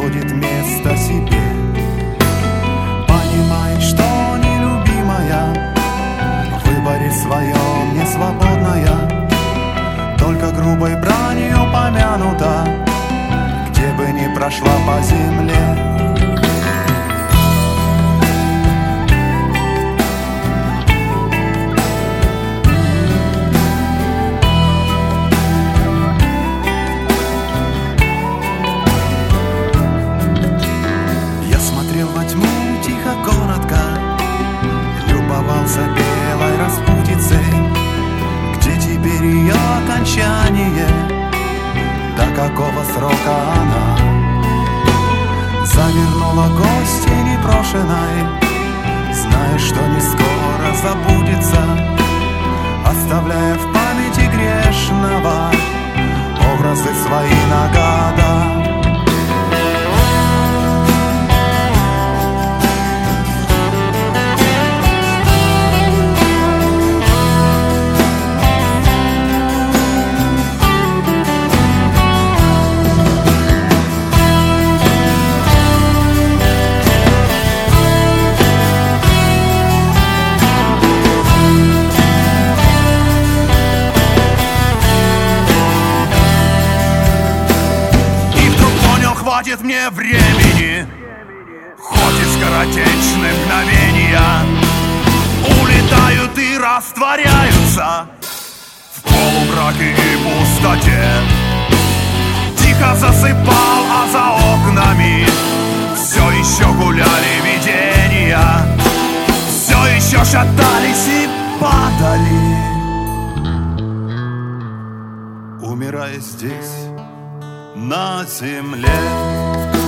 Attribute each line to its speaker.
Speaker 1: находит место себе. Понимает, что нелюбимая в выборе своем не свободная, только грубой бранью помянута, где бы ни прошла по земле. Белой распутицей, где теперь ее окончание, до какого срока она завернула гости непрошенной, зная, что не скоро забудется, оставляя в памяти грешного образы свои на года. Хватит мне времени, хоть и скоротечные мгновения улетают и растворяются в полумраке и пустоте. Тихо засыпал, а за окнами все еще гуляли видения, все еще шатались и падали, умирая здесь, на земле.